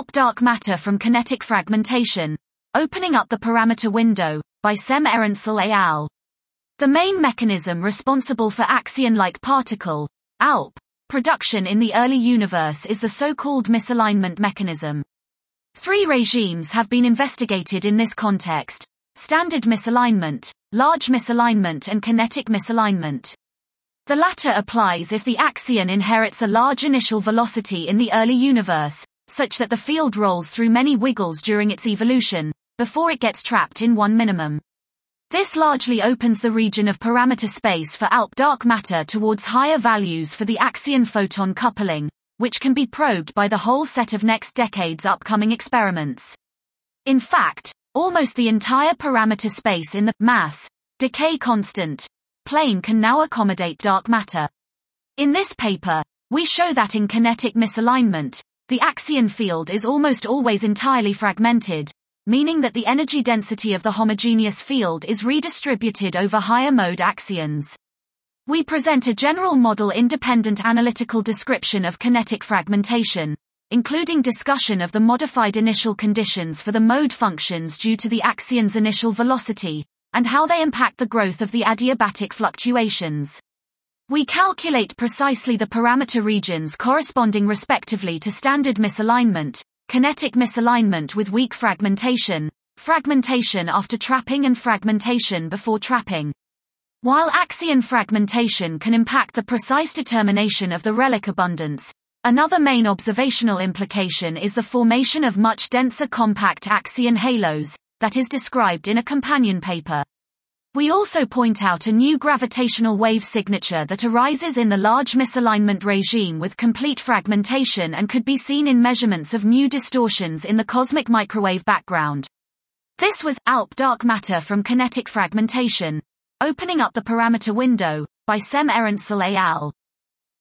ALP Dark Matter from Kinetic Fragmentation, Opening Up the Parameter Window, by Sem Erençel et al. The main mechanism responsible for axion-like particle, ALP, production in the early universe is the so-called misalignment mechanism. Three regimes have been investigated in this context: standard misalignment, large misalignment and kinetic misalignment. The latter applies if the axion inherits a large initial velocity in the early universe, such that the field rolls through many wiggles during its evolution, before it gets trapped in one minimum. This largely opens the region of parameter space for ALP dark matter towards higher values for the axion-photon coupling, which can be probed by the whole set of next decade's upcoming experiments. In fact, almost the entire parameter space in the mass decay constant plane can now accommodate dark matter. In this paper, we show that in kinetic misalignment, the axion field is almost always entirely fragmented, meaning that the energy density of the homogeneous field is redistributed over higher mode axions. We present a general model-independent analytical description of kinetic fragmentation, including discussion of the modified initial conditions for the mode functions due to the axion's initial velocity, and how they impact the growth of the adiabatic fluctuations. We calculate precisely the parameter regions corresponding respectively to standard misalignment, kinetic misalignment with weak fragmentation, fragmentation after trapping and fragmentation before trapping. While axion fragmentation can impact the precise determination of the relic abundance, another main observational implication is the formation of much denser compact axion halos, that is described in a companion paper. We also point out a new gravitational wave signature that arises in the large misalignment regime with complete fragmentation and could be seen in measurements of new distortions in the cosmic microwave background. This was ALP Dark Matter from Kinetic Fragmentation, Opening Up the Parameter Window, by Sem Erençel et al.